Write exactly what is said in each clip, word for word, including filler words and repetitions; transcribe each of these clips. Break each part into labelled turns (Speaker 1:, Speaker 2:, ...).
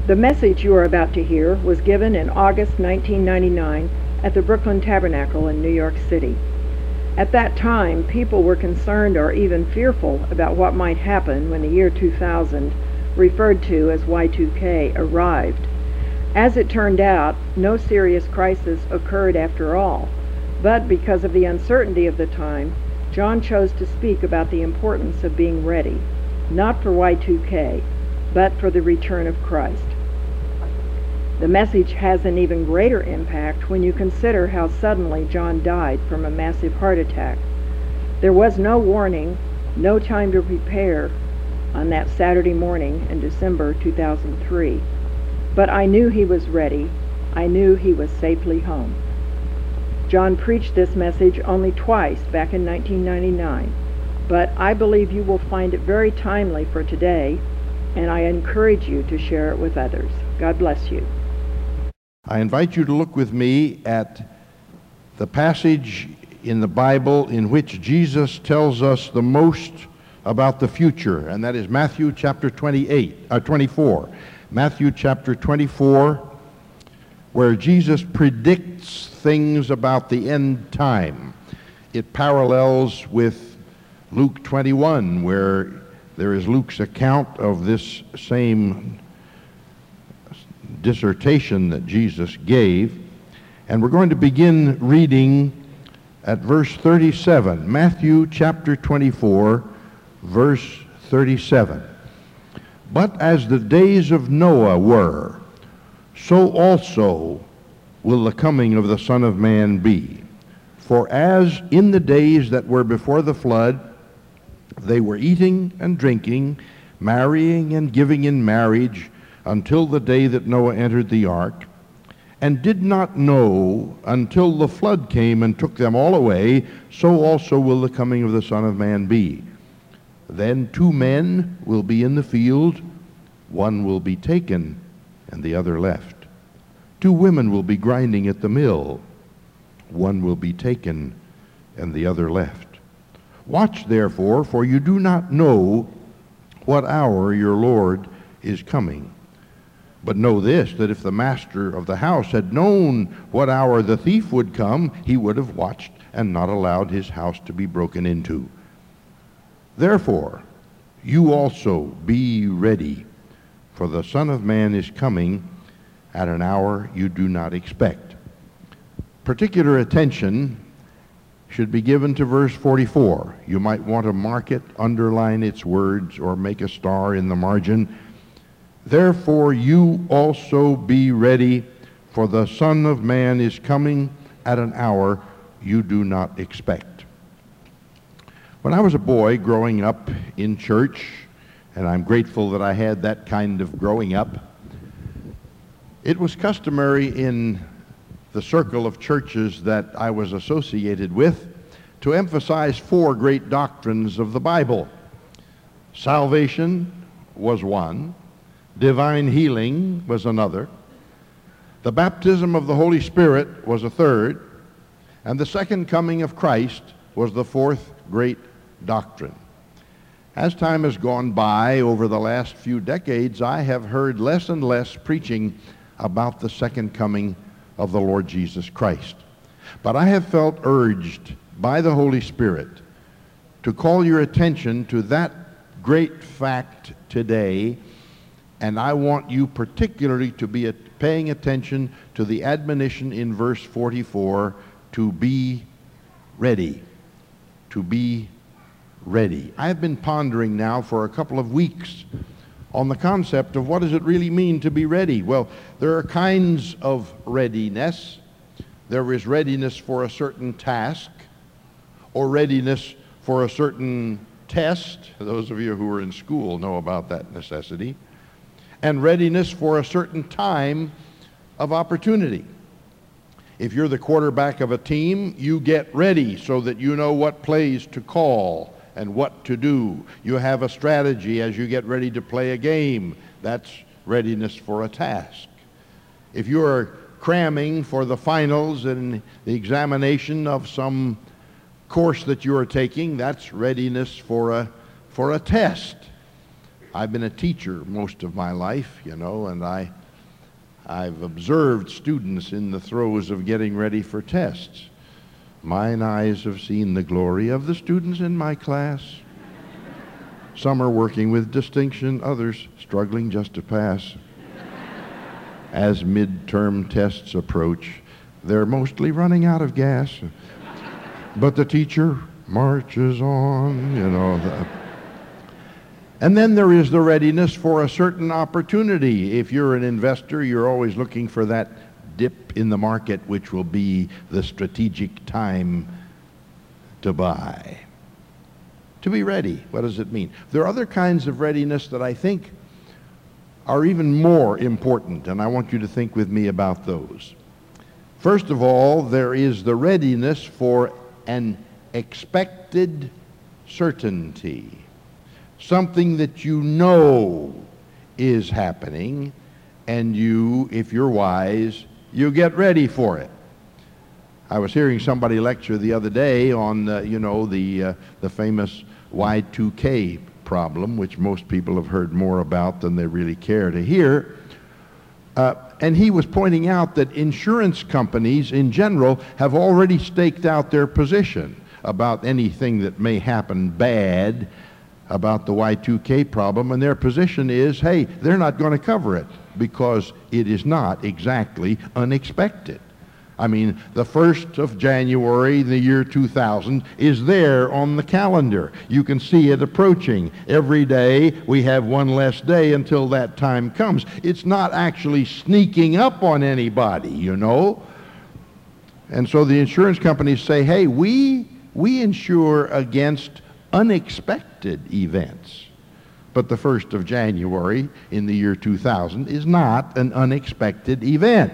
Speaker 1: The message you are about to hear was given in August nineteen ninety-nine at the Brooklyn Tabernacle in New York City. At that time, people were concerned or even fearful about what might happen when the year two thousand, referred to as Y two K, arrived. As it turned out, no serious crisis occurred after all, but because of the uncertainty of the time, John chose to speak about the importance of being ready, not for Y two K, but for the return of Christ. The message has an even greater impact when you consider how suddenly John died from a massive heart attack. There was no warning, no time to prepare on that Saturday morning in December two thousand three. But I knew he was ready. I knew he was safely home. John preached this message only twice back in nineteen ninety-nine, but I believe you will find it very timely for today, and I encourage you to share it with others. God bless you.
Speaker 2: I invite you to look with me at the passage in the Bible in which Jesus tells us the most about the future, and that is Matthew chapter twenty-eight, uh, twenty-four. Matthew chapter twenty-four, where Jesus predicts things about the end time. It parallels with Luke twenty-one, where there is Luke's account of this same dissertation that Jesus gave. And we're going to begin reading at verse thirty-seven. Matthew chapter twenty-four, verse thirty-seven. But as the days of Noah were, so also will the coming of the Son of Man be. For as in the days that were before the flood, they were eating and drinking, marrying and giving in marriage, until the day that Noah entered the ark, and did not know until the flood came and took them all away, so also will the coming of the Son of Man be. Then two men will be in the field, one will be taken, and the other left. Two women will be grinding at the mill, one will be taken, and the other left. Watch therefore, for you do not know what hour your Lord is coming. But know this, that if the master of the house had known what hour the thief would come, he would have watched and not allowed his house to be broken into. Therefore, you also be ready, for the Son of Man is coming at an hour you do not expect. Particular attention should be given to verse forty-four. You might want to mark it, underline its words, or make a star in the margin. Therefore you also be ready, for the Son of Man is coming at an hour you do not expect. When I was a boy growing up in church, and I'm grateful that I had that kind of growing up, it was customary in the circle of churches that I was associated with to emphasize four great doctrines of the Bible. Salvation was one. Divine healing was another. The baptism of the Holy Spirit was a third. And the second coming of Christ was the fourth great doctrine. As time has gone by over the last few decades, I have heard less and less preaching about the second coming of the Lord Jesus Christ. But I have felt urged by the Holy Spirit to call your attention to that great fact today, and I want you particularly to be paying attention to the admonition in verse forty-four, to be ready. To be ready. I have been pondering now for a couple of weeks on the concept of what does it really mean to be ready. Well, there are kinds of readiness. There is readiness for a certain task, or readiness for a certain test. Those of you who are in school know about that necessity. And readiness for a certain time of opportunity. If you're the quarterback of a team, you get ready so that you know what plays to call and what to do. You have a strategy as you get ready to play a game. That's readiness for a task. If you are cramming for the finals and the examination of some course that you are taking, that's readiness for a, for a test. I've been a teacher most of my life, you know, and I, I've observed students in the throes of getting ready for tests. Mine eyes have seen the glory of the students in my class. Some are working with distinction, others struggling just to pass. As midterm tests approach, they're mostly running out of gas. But the teacher marches on, you know. The, and then there is the readiness for a certain opportunity. If you're an investor, you're always looking for that dip in the market, which will be the strategic time to buy. To be ready, what does it mean? There are other kinds of readiness that I think are even more important, and I want you to think with me about those. First of all, there is the readiness for an expected certainty, something that you know is happening, and you, if you're wise, you get ready for it. I was hearing somebody lecture the other day on, uh, you know, the, uh, the famous Y two K problem, which most people have heard more about than they really care to hear. Uh, and he was pointing out that insurance companies in general have already staked out their position about anything that may happen bad about the Y two K problem, and their position is, hey, they're not going to cover it because it is not exactly unexpected. I mean, the first of January, the year two thousand, is there on the calendar. You can see it approaching. Every day, we have one less day until that time comes. It's not actually sneaking up on anybody, you know. And so the insurance companies say, hey, we, we insure against unexpected events. But the first of January in the year two thousand is not an unexpected event.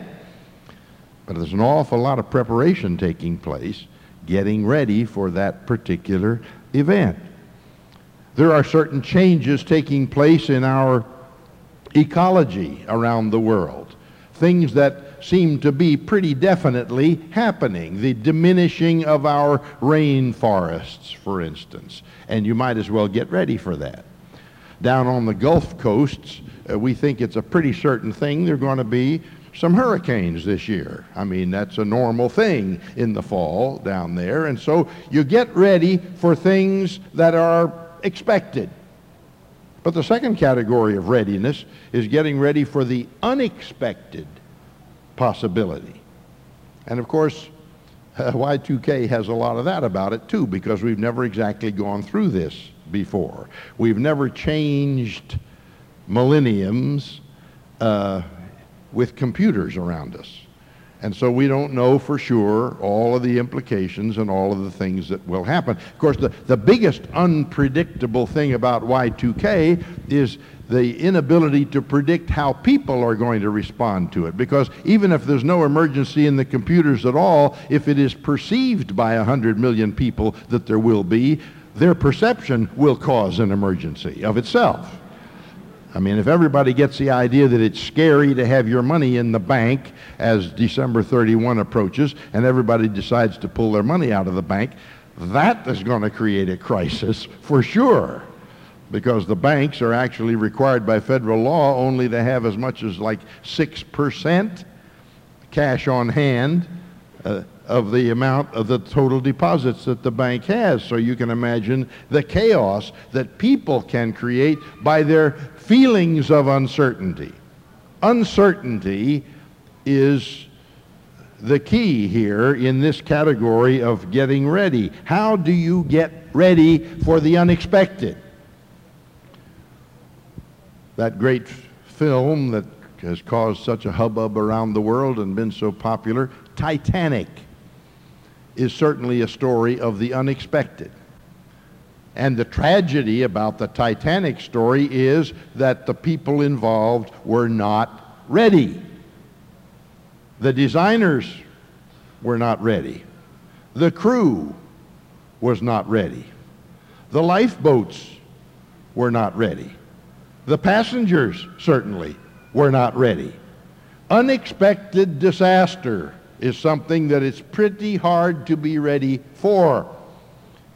Speaker 2: But there's an awful lot of preparation taking place, getting ready for that particular event. There are certain changes taking place in our ecology around the world, things that seem to be pretty definitely happening. The diminishing of our rainforests, for instance, and you might as well get ready for that. Down on the Gulf coasts, uh, we think it's a pretty certain thing there are going to be some hurricanes this year. I mean, that's a normal thing in the fall down there. And so you get ready for things that are expected. But the second category of readiness is getting ready for the unexpected possibility. And of course, uh, Y two K has a lot of that about it too, because we've never exactly gone through this before. We've never changed millenniums uh, with computers around us. And so we don't know for sure all of the implications and all of the things that will happen. Of course, the, the biggest unpredictable thing about Y two K is the inability to predict how people are going to respond to it. Because even if there's no emergency in the computers at all, if it is perceived by a hundred million people that there will be, their perception will cause an emergency of itself. I mean, if everybody gets the idea that it's scary to have your money in the bank as December thirty-first approaches, and everybody decides to pull their money out of the bank, that is going to create a crisis for sure. Because the banks are actually required by federal law only to have as much as like six percent cash on hand uh, of the amount of the total deposits that the bank has. So you can imagine the chaos that people can create by their feelings of uncertainty. Uncertainty is the key here in this category of getting ready. How do you get ready for the unexpected? That great film that has caused such a hubbub around the world and been so popular, Titanic, is certainly a story of the unexpected. And the tragedy about the Titanic story is that the people involved were not ready. The designers were not ready. The crew was not ready. The lifeboats were not ready. The passengers certainly were not ready. Unexpected disaster is something that it's pretty hard to be ready for.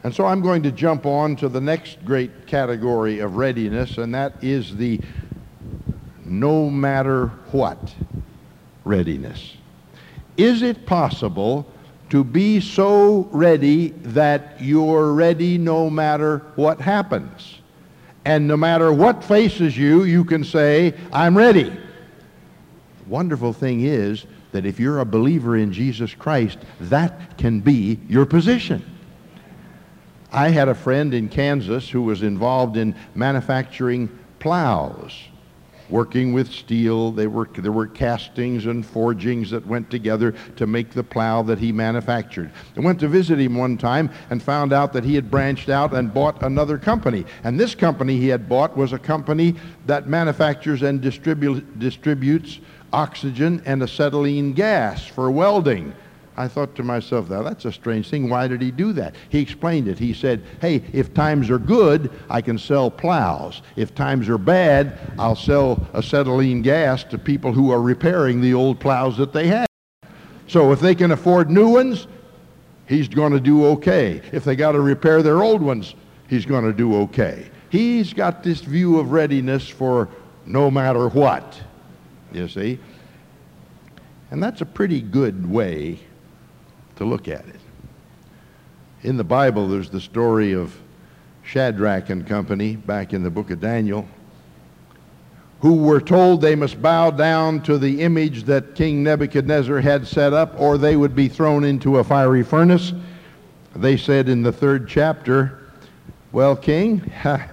Speaker 2: And so I'm going to jump on to the next great category of readiness, and that is the no matter what readiness. Is it possible to be so ready that you're ready no matter what happens? And no matter what faces you, you can say, I'm ready. The wonderful thing is that if you're a believer in Jesus Christ, that can be your position. I had a friend in Kansas who was involved in manufacturing plows, working with steel. They were, there were castings and forgings that went together to make the plow that he manufactured. I went to visit him one time and found out that he had branched out and bought another company. And this company he had bought was a company that manufactures and distribu- distributes oxygen and acetylene gas for welding. I thought to myself, now that's a strange thing. Why did he do that? He explained it. He said, hey, if times are good, I can sell plows. If times are bad, I'll sell acetylene gas to people who are repairing the old plows that they have. So if they can afford new ones, he's going to do okay. If they got to repair their old ones, he's going to do okay. He's got this view of readiness for no matter what, you see. And that's a pretty good way to look at it. In the Bible, there's the story of Shadrach and company back in the book of Daniel, who were told they must bow down to the image that King Nebuchadnezzar had set up, or they would be thrown into a fiery furnace. They said in the third chapter, well, King,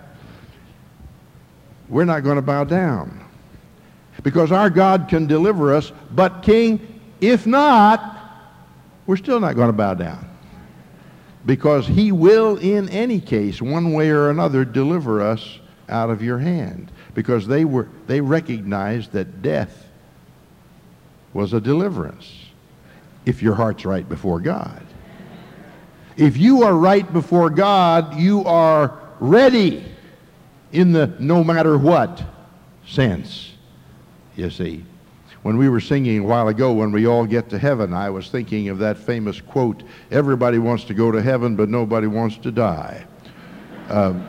Speaker 2: we're not going to bow down because our God can deliver us, but King, if not, we're still not going to bow down, because he will in any case, one way or another, deliver us out of your hand, because they were they recognized that death was a deliverance if your heart's right before God. If you are right before God, you are ready in the no matter what sense, you see. When we were singing a while ago, when we all get to heaven, I was thinking of that famous quote, everybody wants to go to heaven, but nobody wants to die. Um,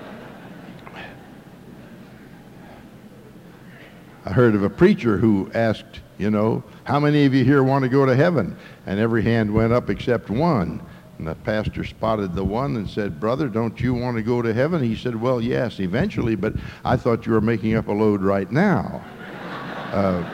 Speaker 2: I heard of a preacher who asked, you know, how many of you here want to go to heaven? And every hand went up except one. And the pastor spotted the one and said, brother, don't you want to go to heaven? He said, well, yes, eventually, but I thought you were making up a load right now. Uh,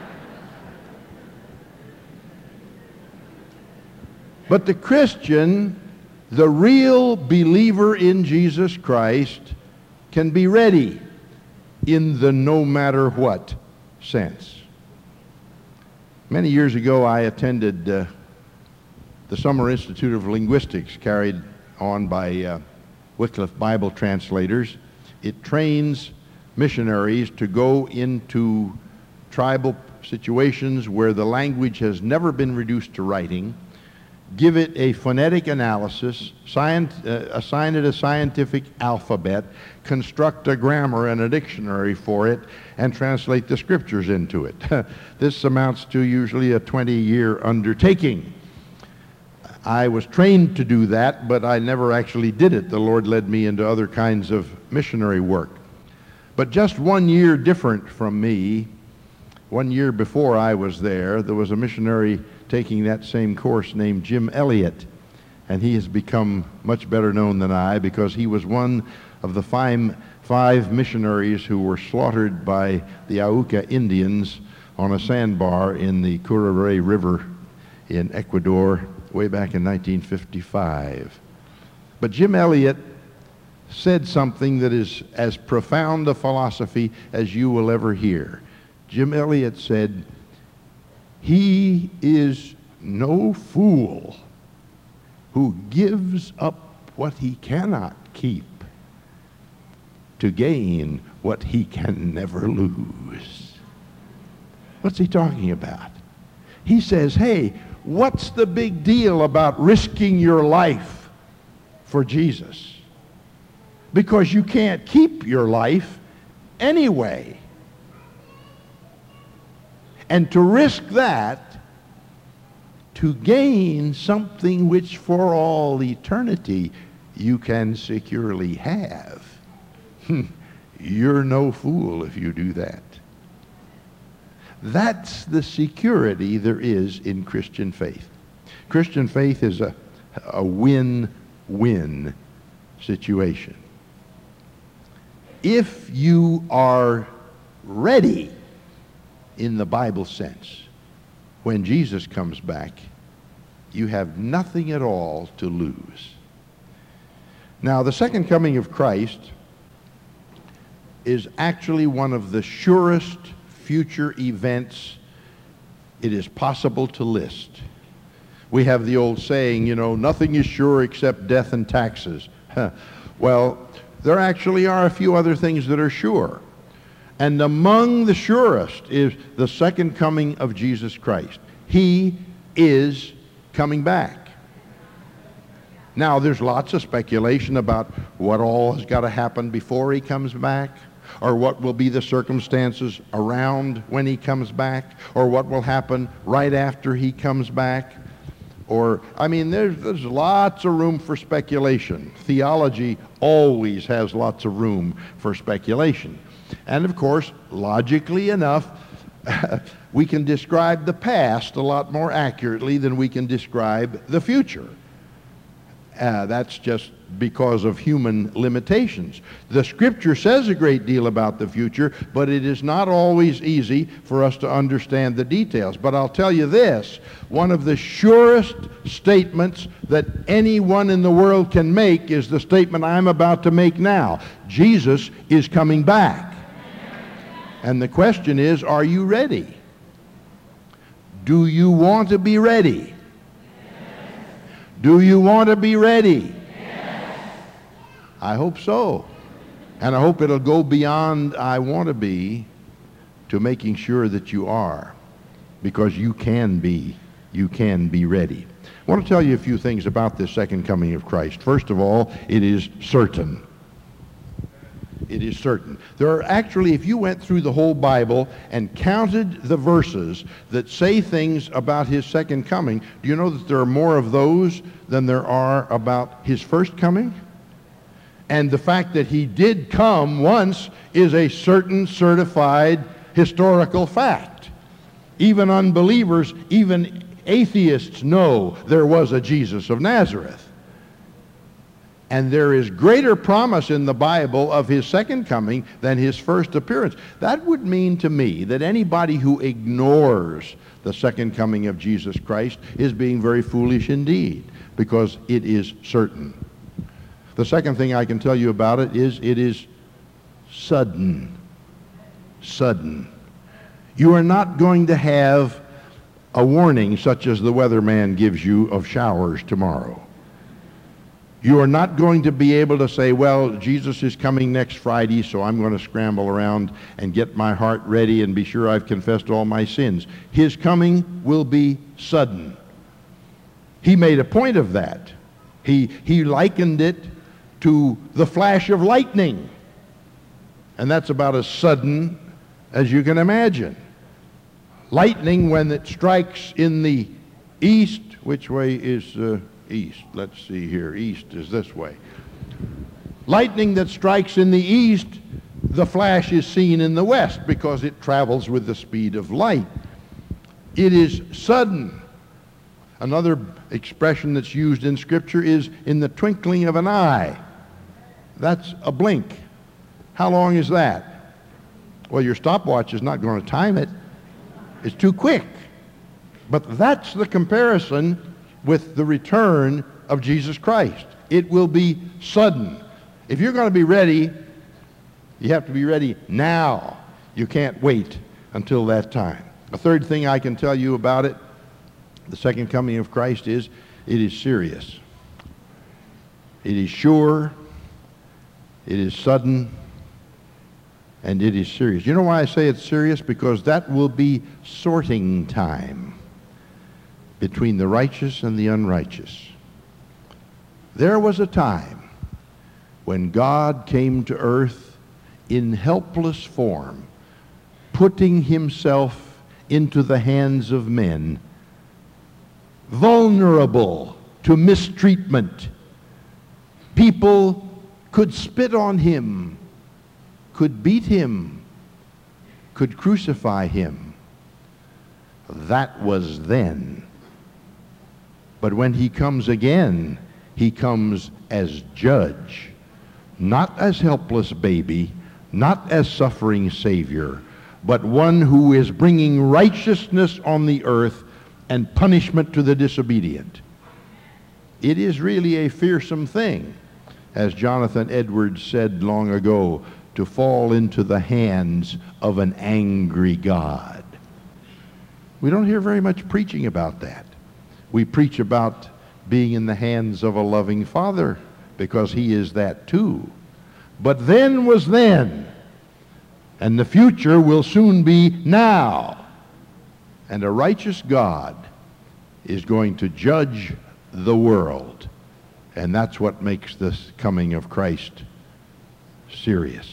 Speaker 2: But the Christian, the real believer in Jesus Christ, can be ready in the no matter what sense. Many years ago, I attended uh, the Summer Institute of Linguistics, carried on by uh, Wycliffe Bible translators. It trains missionaries to go into tribal situations where the language has never been reduced to writing, give it a phonetic analysis, scient, uh, assign it a scientific alphabet, construct a grammar and a dictionary for it, and translate the scriptures into it. This amounts to usually a twenty-year undertaking. I was trained to do that, but I never actually did it. The Lord led me into other kinds of missionary work. But just one year different from me, one year before I was there, there was a missionary taking that same course named Jim Elliot, and he has become much better known than I because he was one of the five, five missionaries who were slaughtered by the Auca Indians on a sandbar in the Curaray River in Ecuador way back in nineteen fifty-five. But Jim Elliot said something that is as profound a philosophy as you will ever hear. Jim Elliot said, "He is no fool who gives up what he cannot keep to gain what he can never lose." What's he talking about? He says, hey, what's the big deal about risking your life for Jesus? Because you can't keep your life anyway. And to risk that, to gain something which for all eternity you can securely have. You're no fool if you do that. That's the security there is in Christian faith. Christian faith is a, a win-win situation. If you are ready in the Bible sense, when Jesus comes back, you have nothing at all to lose. Now, the second coming of Christ is actually one of the surest future events it is possible to list. We have the old saying, you know, nothing is sure except death and taxes. Well, there actually are a few other things that are sure. And among the surest is the second coming of Jesus Christ. He is coming back. Now, there's lots of speculation about what all has got to happen before he comes back, or what will be the circumstances around when he comes back, or what will happen right after he comes back. Or, I mean, there's, there's lots of room for speculation. Theology always has lots of room for speculation. And of course, logically enough, we can describe the past a lot more accurately than we can describe the future. Uh, that's just because of human limitations. The Scripture says a great deal about the future, but it is not always easy for us to understand the details. But I'll tell you this, one of the surest statements that anyone in the world can make is the statement I'm about to make now. Jesus is coming back. And the question is, are you ready? Do you want to be ready? Do you want to be ready? Yes. I hope so. And I hope it'll go beyond I want to be to making sure that you are, because you can be, you can be ready. I want to tell you a few things about this second coming of Christ. First of all, it is certain. It is certain. There are actually, if you went through the whole Bible and counted the verses that say things about his second coming, do you know that there are more of those than there are about his first coming? And the fact that he did come once is a certain certified historical fact. Even unbelievers, even atheists know there was a Jesus of Nazareth. And there is greater promise in the Bible of his second coming than his first appearance. That would mean to me that anybody who ignores the second coming of Jesus Christ is being very foolish indeed, because it is certain. The second thing I can tell you about it is it is sudden. Sudden. You are not going to have a warning such as the weatherman gives you of showers tomorrow. You are not going to be able to say, well, Jesus is coming next Friday, so I'm going to scramble around and get my heart ready and be sure I've confessed all my sins. His coming will be sudden. He made a point of that. He, he likened it to the flash of lightning. And that's about as sudden as you can imagine. Lightning, when it strikes in the east, which way is... Uh, east. Let's see here. East is this way. Lightning that strikes in the east, the flash is seen in the west because it travels with the speed of light. It is sudden. Another expression that's used in Scripture is in the twinkling of an eye. That's a blink. How long is that? Well, your stopwatch is not going to time it. It's too quick. But that's the comparison with the return of Jesus Christ. It will be sudden. If you're going to be ready, you have to be ready now. You can't wait until that time. A third thing I can tell you about it, the second coming of Christ, is it is serious. It is sure, it is sudden, and it is serious. You know why I say it's serious? Because that will be sorting time between the righteous and the unrighteous. There was a time when God came to earth in helpless form, putting himself into the hands of men, vulnerable to mistreatment, People could spit on him, could beat him, could crucify him. That was then. But when he comes again, he comes as judge, not as helpless baby, not as suffering Savior, but one who is bringing righteousness on the earth and punishment to the disobedient. It is really a fearsome thing, as Jonathan Edwards said long ago, to fall into the hands of an angry God. We don't hear very much preaching about that. We preach about being in the hands of a loving Father, because he is that too. But then was then, and the future will soon be now. And a righteous God is going to judge the world. And that's what makes this coming of Christ serious.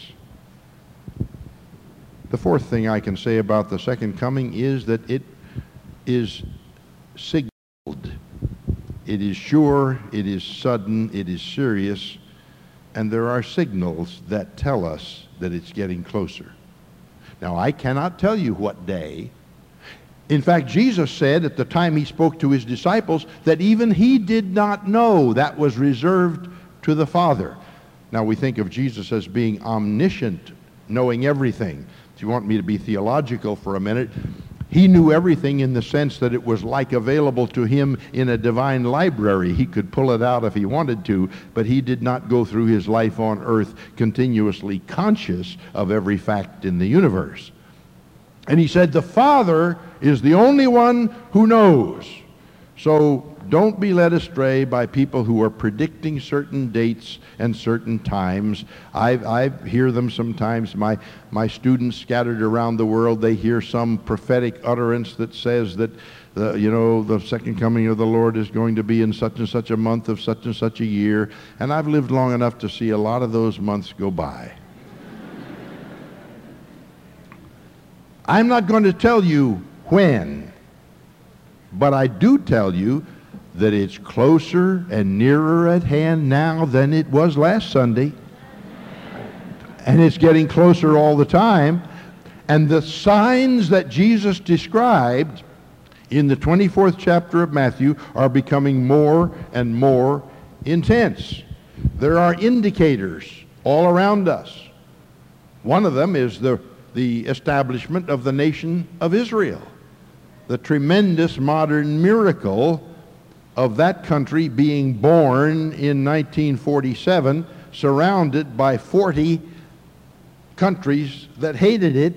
Speaker 2: The fourth thing I can say about the second coming is that it is signaled. It is sure, it is sudden, it is serious, and there are signals that tell us that it's getting closer. Now, I cannot tell you what day. In fact, Jesus said at the time he spoke to his disciples that even he did not know. That was reserved to the Father. Now, we think of Jesus as being omniscient, knowing everything. If you want me to be theological for a minute, he knew everything in the sense that it was like available to him in a divine library. He could pull it out if he wanted to, but he did not go through his life on earth continuously conscious of every fact in the universe. And he said the Father is the only one who knows. So don't be led astray by people who are predicting certain dates and certain times. I, I hear them sometimes. My, my students scattered around the world, they hear some prophetic utterance that says that, the, you know, the second coming of the Lord is going to be in such and such a month of such and such a year. And I've lived long enough to see a lot of those months go by. I'm not going to tell you when, but I do tell you that it's closer and nearer at hand now than it was last Sunday. And it's getting closer all the time. And the signs that Jesus described in the twenty-fourth chapter of Matthew are becoming more and more intense. There are indicators all around us. One of them is the the establishment of the nation of Israel. The tremendous modern miracle of that country being born in nineteen forty-seven, surrounded by forty countries that hated it,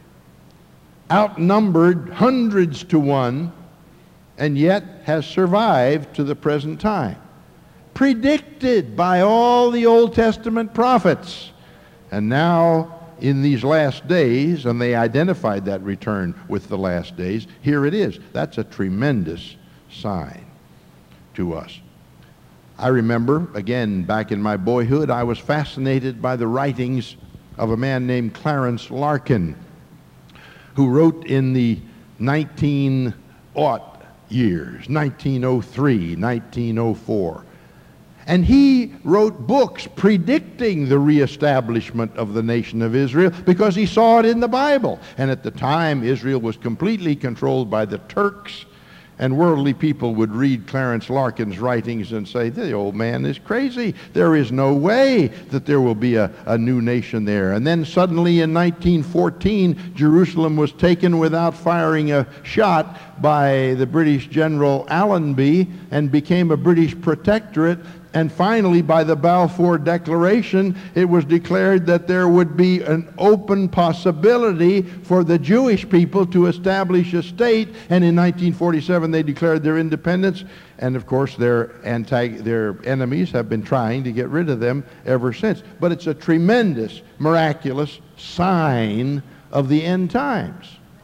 Speaker 2: outnumbered hundreds to one, and yet has survived to the present time. Predicted by all the Old Testament prophets. And now, in these last days, and they identified that return with the last days, here it is. That's a tremendous sign to us. I remember, again, back in my boyhood, I was fascinated by the writings of a man named Clarence Larkin, who wrote in the nineteen aught years, nineteen oh three, nineteen oh four. And he wrote books predicting the reestablishment of the nation of Israel because he saw it in the Bible. And at the time, Israel was completely controlled by the Turks, and worldly people would read Clarence Larkin's writings and say, the old man is crazy. There is no way that there will be a, a new nation there. And then suddenly in nineteen fourteen, Jerusalem was taken without firing a shot by the British General Allenby and became a British protectorate. And finally, by the Balfour Declaration, it was declared that there would be an open possibility for the Jewish people to establish a state. And in nineteen forty-seven, they declared their independence. And of course, their, anti their enemies have been trying to get rid of them ever since. But it's a tremendous, miraculous sign of the end times.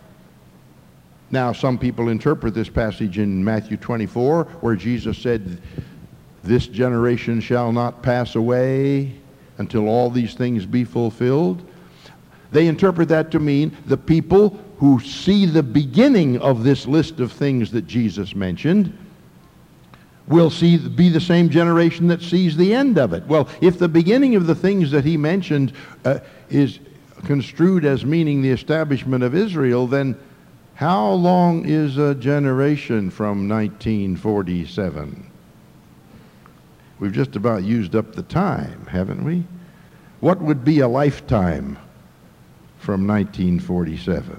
Speaker 2: Now, some people interpret this passage in Matthew twenty-four, where Jesus said, this generation shall not pass away until all these things be fulfilled. They interpret that to mean the people who see the beginning of this list of things that Jesus mentioned will see, be the same generation that sees the end of it. Well, if the beginning of the things that he mentioned uh, is construed as meaning the establishment of Israel, then how long is a generation from nineteen forty-seven? We've just about used up the time, haven't we? What would be a lifetime from nineteen forty-seven?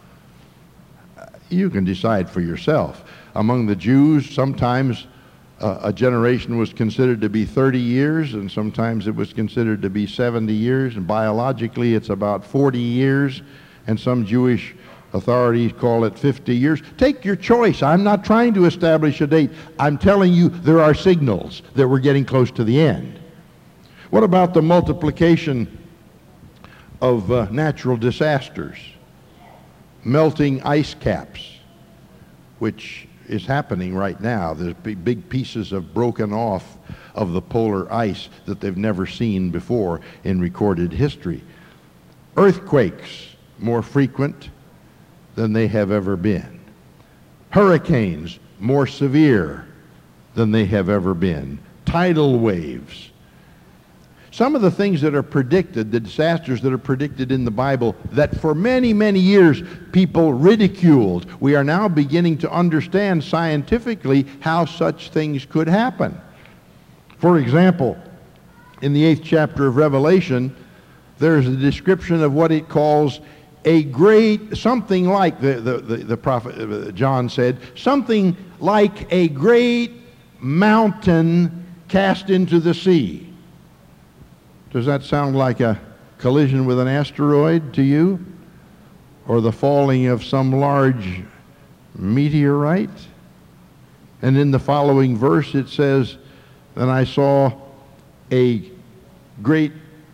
Speaker 2: You can decide for yourself. Among the Jews, sometimes uh, a generation was considered to be thirty years, and sometimes it was considered to be seventy years, and biologically it's about forty years, and some Jewish authorities call it fifty years. Take your choice. I'm not trying to establish a date. I'm telling you there are signals that we're getting close to the end. What about the multiplication of uh, natural disasters? Melting ice caps, which is happening right now. There's big, big pieces of broken off of the polar ice that they've never seen before in recorded history. Earthquakes, more frequent than they have ever been. Hurricanes, more severe than they have ever been. Tidal waves. Some of the things that are predicted, the disasters that are predicted in the Bible, that for many, many years people ridiculed, we are now beginning to understand scientifically how such things could happen. For example, in the eighth chapter of Revelation, there's a description of what it calls a great, something like, the, the, the, the prophet John said, something like a great mountain cast into the sea. Does that sound like a collision with an asteroid to you? Or the falling of some large meteorite? And in the following verse it says, "Then I saw a great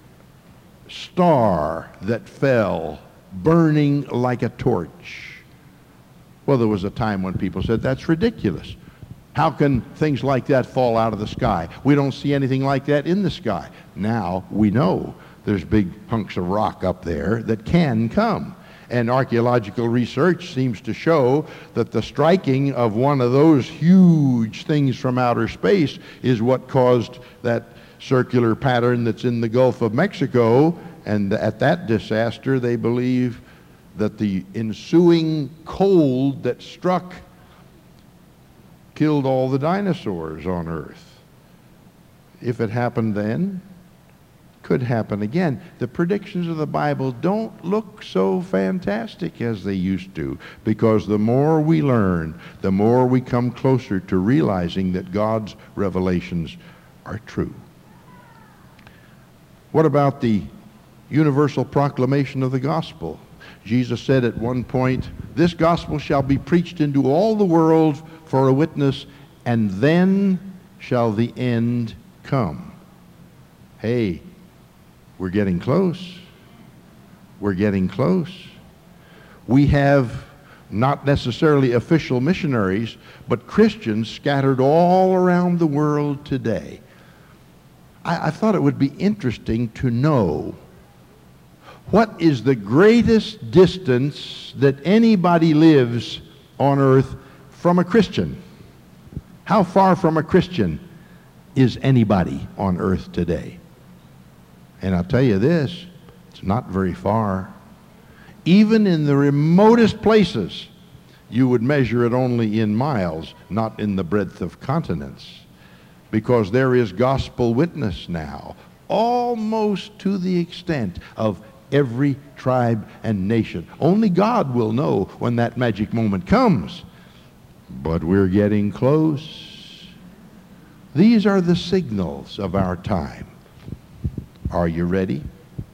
Speaker 2: star that fell, burning like a torch." Well, there was a time when people said, that's ridiculous. How can things like that fall out of the sky? We don't see anything like that in the sky. Now we know there's big hunks of rock up there that can come. And archaeological research seems to show that the striking of one of those huge things from outer space is what caused that circular pattern that's in the Gulf of Mexico. And at that disaster, they believe that the ensuing cold that struck killed all the dinosaurs on Earth. If it happened then, could happen again. The predictions of the Bible don't look so fantastic as they used to, because the more we learn, the more we come closer to realizing that God's revelations are true. What about the universal proclamation of the gospel? Jesus said at one point, "This gospel shall be preached into all the world for a witness, and then shall the end come." Hey, we're getting close. We're getting close. We have not necessarily official missionaries, but Christians scattered all around the world today. I, I thought it would be interesting to know what is the greatest distance that anybody lives on earth from a Christian. How far from a Christian is anybody on earth today? And I'll tell you this, it's not very far. Even in the remotest places, you would measure it only in miles, not in the breadth of continents, because there is gospel witness now, almost to the extent of every tribe and nation. Only God will know when that magic moment comes. But we're getting close. These are the signals of our time. Are you ready?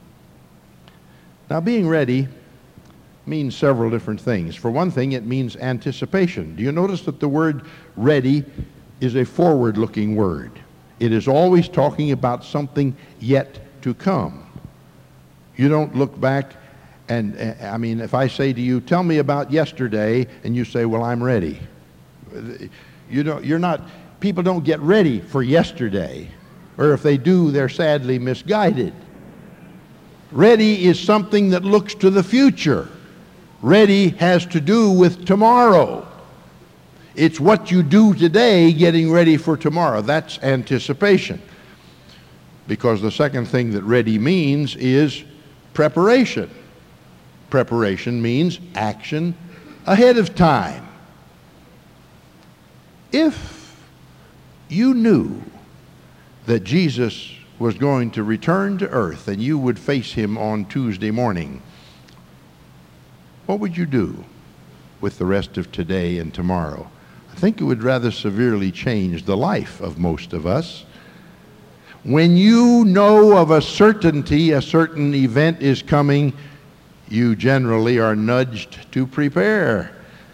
Speaker 2: Now, being ready means several different things. For one thing, it means anticipation. Do you notice that the word ready is a forward-looking word? It is always talking about something yet to come. You don't look back and, uh, I mean, if I say to you, tell me about yesterday, and you say, well, I'm ready. You don't, you're not, people don't get ready for yesterday, or if they do, they're sadly misguided. Ready is something that looks to the future. Ready has to do with tomorrow. It's what you do today getting ready for tomorrow. That's anticipation. Because the second thing that ready means is preparation. Preparation means action ahead of time. If you knew that Jesus was going to return to earth and you would face him on Tuesday morning, what would you do with the rest of today and tomorrow? I think it would rather severely change the life of most of us. When you know of a certainty a certain event is coming, you generally are nudged to prepare.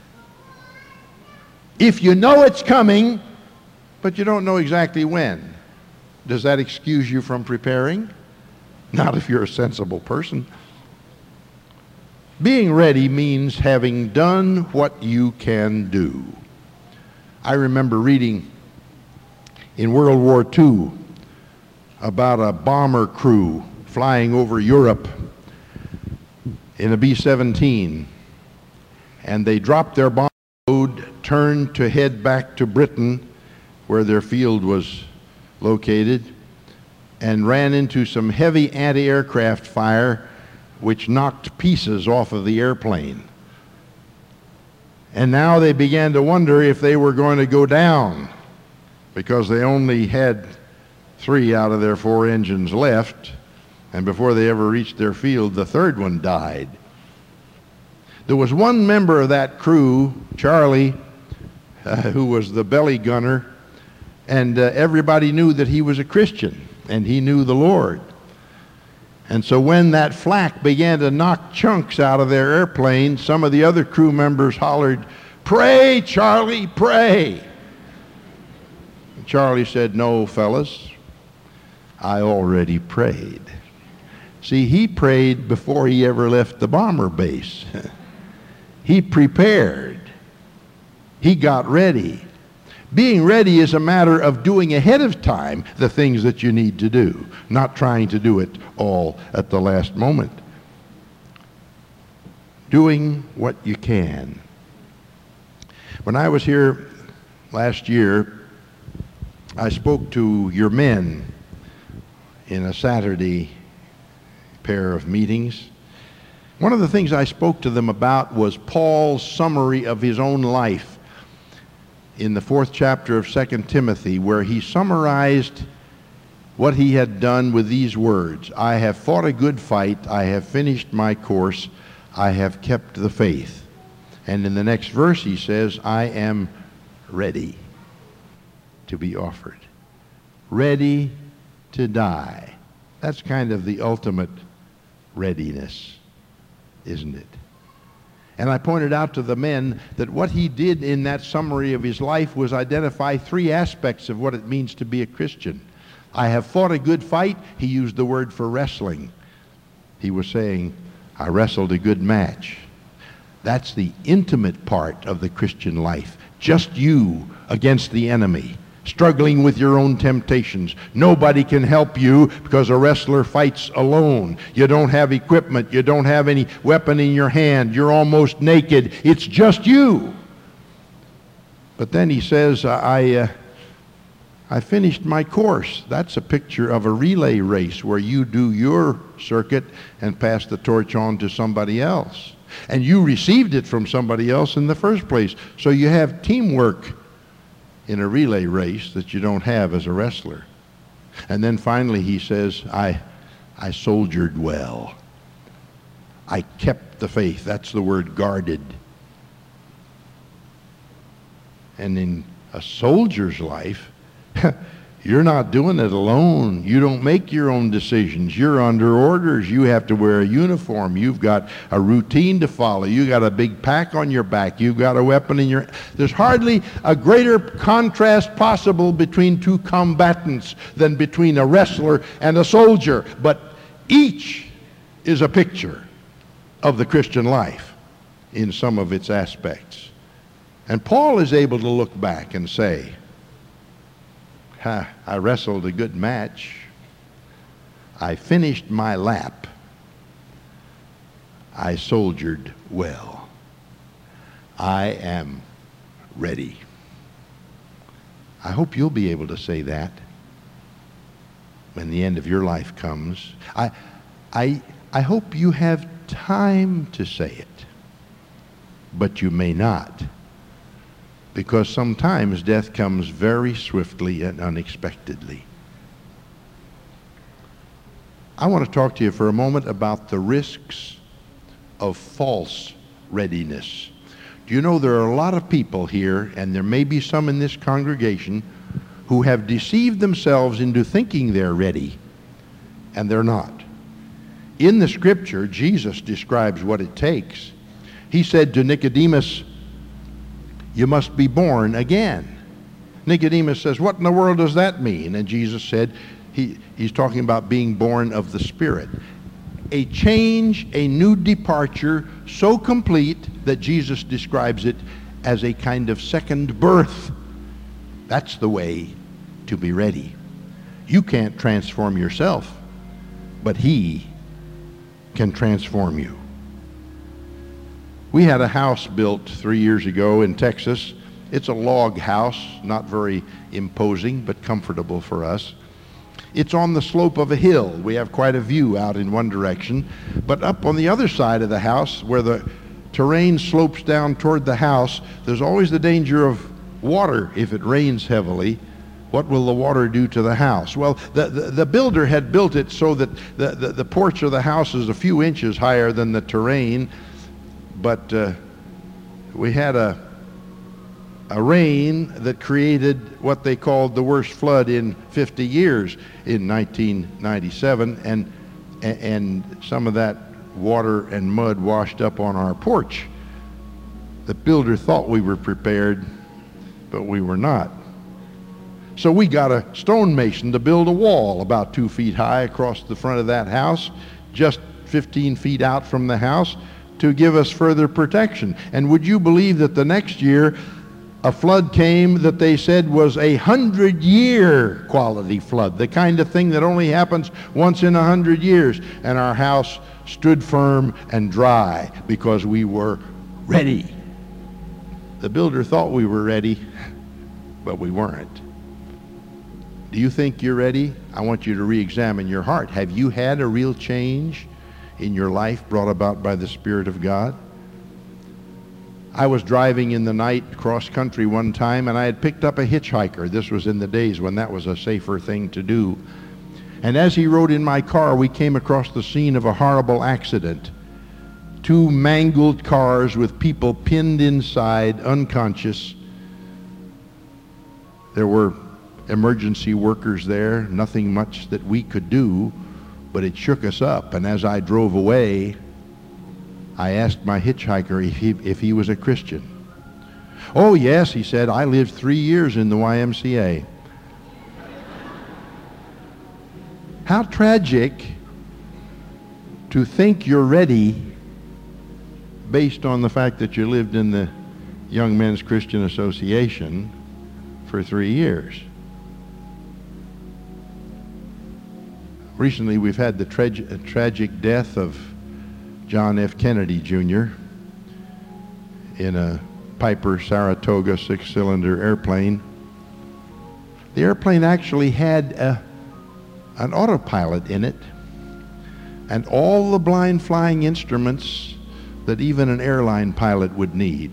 Speaker 2: If you know it's coming, but you don't know exactly when, does that excuse you from preparing? Not if you're a sensible person. Being ready means having done what you can do. I remember reading in World War Two about a bomber crew flying over Europe in a B seventeen, and they dropped their bomb load, turned to head back to Britain where their field was located, and ran into some heavy anti-aircraft fire which knocked pieces off of the airplane. And now they began to wonder if they were going to go down, because they only had three out of their four engines left, and before they ever reached their field, the third one died. There was one member of that crew, Charlie, uh, who was the belly gunner, and uh, everybody knew that he was a Christian, and he knew the Lord. And so when that flak began to knock chunks out of their airplane, some of the other crew members hollered, "Pray, Charlie, pray." And Charlie said, "No, fellas, I already prayed." See, he prayed before he ever left the bomber base. He prepared. He got ready. Being ready is a matter of doing ahead of time the things that you need to do, not trying to do it all at the last moment. Doing what you can. When I was here last year, I spoke to your men in a Saturday pair of meetings. One of the things I spoke to them about was Paul's summary of his own life in the fourth chapter of Second Timothy, where he summarized what he had done with these words: "I have fought a good fight, I have finished my course, I have kept the faith." And in the next verse he says, "I am ready to be offered." Ready to die. That's kind of the ultimate readiness, isn't it? And I pointed out to the men that what he did in that summary of his life was identify three aspects of what it means to be a Christian. I have fought a good fight. He used the word for wrestling. He was saying, I wrestled a good match. That's the intimate part of the Christian life. Just you against the enemy, struggling with your own temptations. Nobody can help you because a wrestler fights alone. You don't have equipment. You don't have any weapon in your hand. You're almost naked. It's just you. But then he says, I, uh, I finished my course. That's a picture of a relay race where you do your circuit and pass the torch on to somebody else. And you received it from somebody else in the first place. So you have teamwork in a relay race that you don't have as a wrestler. And then finally he says, I, I soldiered well. I kept the faith. That's the word guarded. And in a soldier's life, you're not doing it alone. You don't make your own decisions. You're under orders. You have to wear a uniform. You've got a routine to follow. You've got a big pack on your back. You've got a weapon in your... There's hardly a greater contrast possible between two combatants than between a wrestler and a soldier. But each is a picture of the Christian life in some of its aspects. And Paul is able to look back and say, ha, I wrestled a good match. I finished my lap. I soldiered well. I am ready. I hope you'll be able to say that when the end of your life comes. I, I, I hope you have time to say it, but you may not, because sometimes death comes very swiftly and unexpectedly. I want to talk to you for a moment about the risks of false readiness. Do you know there are a lot of people here, and there may be some in this congregation, who have deceived themselves into thinking they're ready, and they're not. In the scripture, Jesus describes what it takes. He said to Nicodemus, "You must be born again." Nicodemus says, "What in the world does that mean?" And Jesus said, he, he's talking about being born of the Spirit. A change, a new departure, so complete that Jesus describes it as a kind of second birth. That's the way to be ready. You can't transform yourself, but He can transform you. We had a house built three years ago in Texas. It's a log house, not very imposing, but comfortable for us. It's on the slope of a hill. We have quite a view out in one direction, but up on the other side of the house, where the terrain slopes down toward the house, there's always the danger of water if it rains heavily. What will the water do to the house? Well, the, the, the builder had built it so that the, the, the porch of the house is a few inches higher than the terrain, but uh, we had a a rain that created what they called the worst flood in fifty years in nineteen ninety-seven, and and some of that water and mud washed up on our porch. The builder thought we were prepared, but we were not. So we got a stonemason to build a wall about two feet high across the front of that house, just fifteen feet out from the house, to give us further protection. And would you believe that the next year a flood came that they said was a hundred-year quality flood, the kind of thing that only happens once in a hundred years, and our house stood firm and dry because we were ready. The builder thought we were ready, but we weren't. Do you think you're ready? I want you to re-examine your heart. Have you had a real change in your life brought about by the Spirit of God? I was driving in the night cross country one time, and I had picked up a hitchhiker. This was in the days when that was a safer thing to do. And as he rode in my car, we came across the scene of a horrible accident. Two mangled cars with people pinned inside, unconscious. There were emergency workers there, nothing much that we could do, but it shook us up. And as I drove away, I asked my hitchhiker if he, if he was a Christian. "Oh yes," he said, "I lived three years in the Y M C A." How tragic to think you're ready based on the fact that you lived in the Young Men's Christian Association for three years. Recently we've had the tra tragic death of John F. Kennedy, Junior in a Piper Saratoga six-cylinder airplane. The airplane actually had a, an autopilot in it, and all the blind flying instruments that even an airline pilot would need.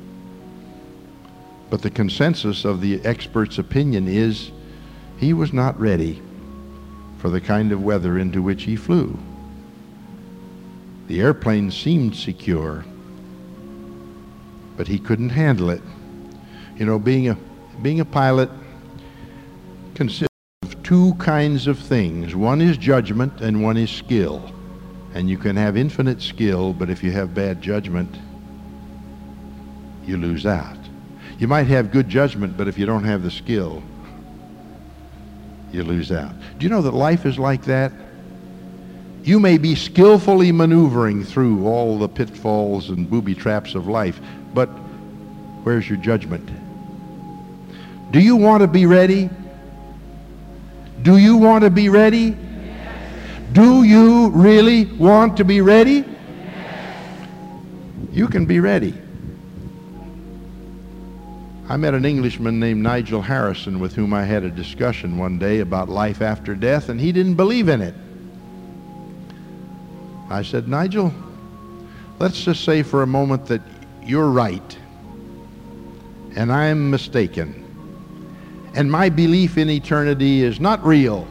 Speaker 2: But the consensus of the experts' opinion is he was not ready for the kind of weather into which he flew. The airplane seemed secure, but he couldn't handle it. You know, being a, being a pilot consists of two kinds of things. One is judgment and one is skill. And you can have infinite skill, but if you have bad judgment, you lose out. You might have good judgment, but if you don't have the skill, you lose out. Do you know that life is like that? You may be skillfully maneuvering through all the pitfalls and booby traps of life, but where's your judgment? Do you want to be ready? Do you want to be ready? Yes. Do you really want to be ready? Yes. You can be ready. I met an Englishman named Nigel Harrison with whom I had a discussion one day about life after death, and he didn't believe in it. I said, Nigel, let's just say for a moment that you're right and I'm mistaken, and my belief in eternity is not real.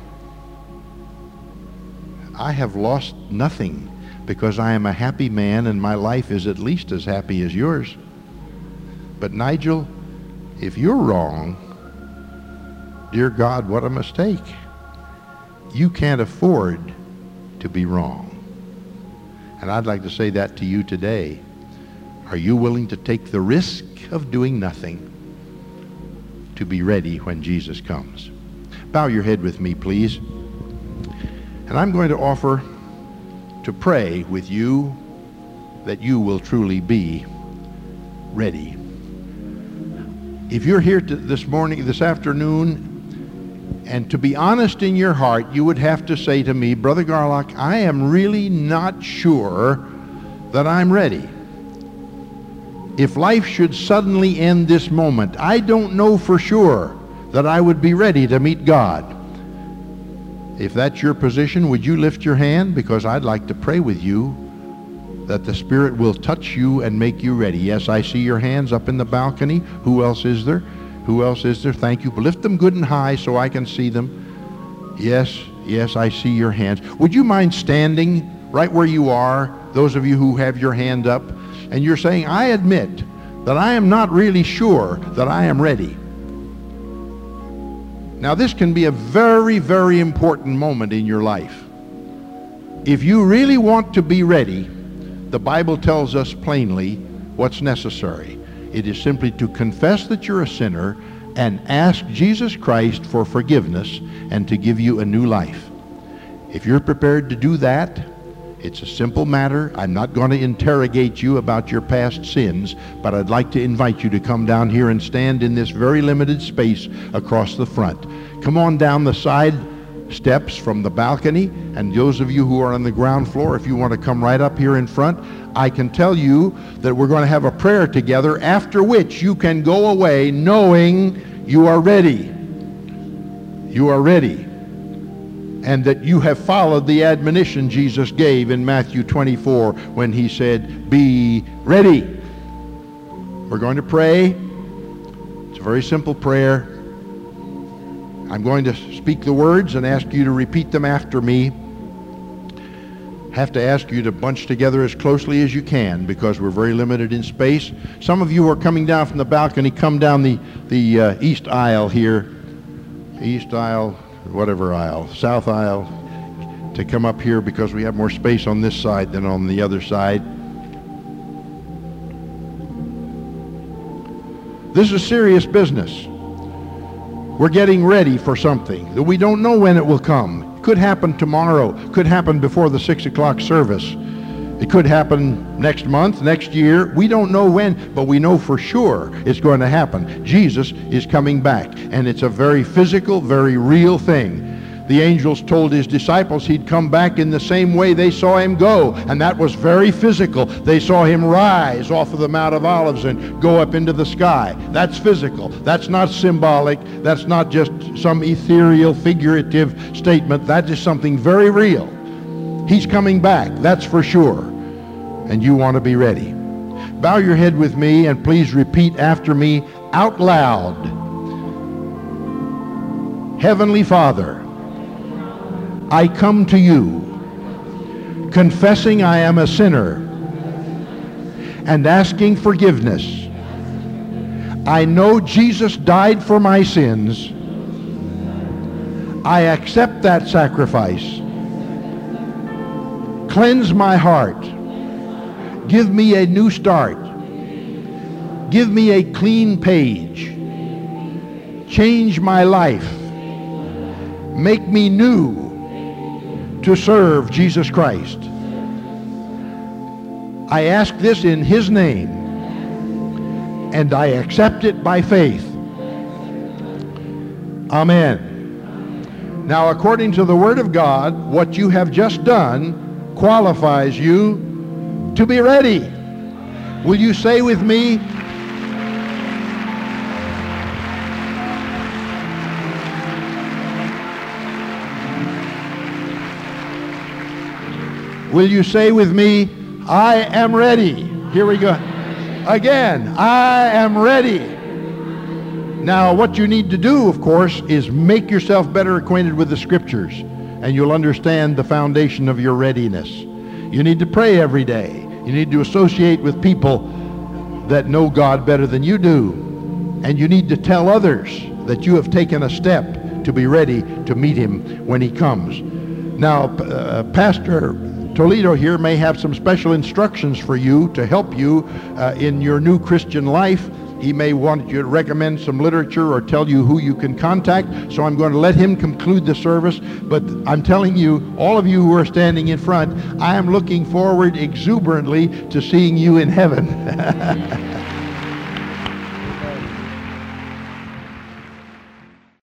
Speaker 2: I have lost nothing, because I am a happy man and my life is at least as happy as yours. But Nigel, if you're wrong, dear God, what a mistake. You can't afford to be wrong. And I'd like to say that to you today. Are you willing to take the risk of doing nothing to be ready when Jesus comes? Bow your head with me, please. And I'm going to offer to pray with you that you will truly be ready. If you're here to this morning, this afternoon, and to be honest in your heart, you would have to say to me, Brother Garlock, I am really not sure that I'm ready. If life should suddenly end this moment, I don't know for sure that I would be ready to meet God. If that's your position, would you lift your hand? Because I'd like to pray with you that the Spirit will touch you and make you ready. Yes, I see your hands up in the balcony. Who else is there? Who else is there? Thank you. Lift them good and high so I can see them. Yes, yes, I see your hands. Would you mind standing right where you are, those of you who have your hand up, and you're saying, I admit that I am not really sure that I am ready. Now, this can be a very, very important moment in your life. If you really want to be ready, the Bible tells us plainly what's necessary. It is simply to confess that you're a sinner and ask Jesus Christ for forgiveness and to give you a new life. If you're prepared to do that, it's a simple matter. I'm not going to interrogate you about your past sins, but I'd like to invite you to come down here and stand in this very limited space across the front. Come on down the side steps from the balcony, and those of you who are on the ground floor, if you want to come right up here in front, I can tell you that we're going to have a prayer together, after which you can go away knowing you are ready. You are ready. And that you have followed the admonition Jesus gave in Matthew twenty-four when he said, be ready. We're going to pray. It's a very simple prayer. I'm going to speak the words and ask you to repeat them after me. Have to ask you to bunch together as closely as you can because we're very limited in space. Some of you who are coming down from the balcony, come down the, the uh, east aisle here. East aisle, whatever aisle, south aisle, to come up here because we have more space on this side than on the other side. This is serious business. We're getting ready for something that we don't know when it will come. It could happen tomorrow, could happen before the six o'clock service. It could happen next month, next year. We don't know when, but we know for sure it's going to happen. Jesus is coming back, and it's a very physical, very real thing. The angels told his disciples he'd come back in the same way they saw him go, and that was very physical. They saw him rise off of the Mount of Olives and go up into the sky. That's physical. That's not symbolic. That's not just some ethereal, figurative statement. That is something very real. He's coming back, that's for sure. And you want to be ready. Bow your head with me and please repeat after me out loud. Heavenly Father, I come to you, confessing I am a sinner and asking forgiveness. I know Jesus died for my sins. I accept that sacrifice. Cleanse my heart. Give me a new start. Give me a clean page. Change my life. Make me new to serve Jesus Christ. I ask this in his name, and I accept it by faith. Amen. Now, according to the Word of God, what you have just done qualifies you to be ready. Will you say with me, Will you say with me, I am ready? Here we go. Again, I am ready. Now, what you need to do, of course, is make yourself better acquainted with the Scriptures, and you'll understand the foundation of your readiness. You need to pray every day. You need to associate with people that know God better than you do. And you need to tell others that you have taken a step to be ready to meet him when he comes. Now, uh, Pastor Toledo here may have some special instructions for you to help you uh, in your new Christian life. He may want you to recommend some literature or tell you who you can contact. So I'm going to let him conclude the service. But I'm telling you, all of you who are standing in front, I am looking forward exuberantly to seeing you in heaven.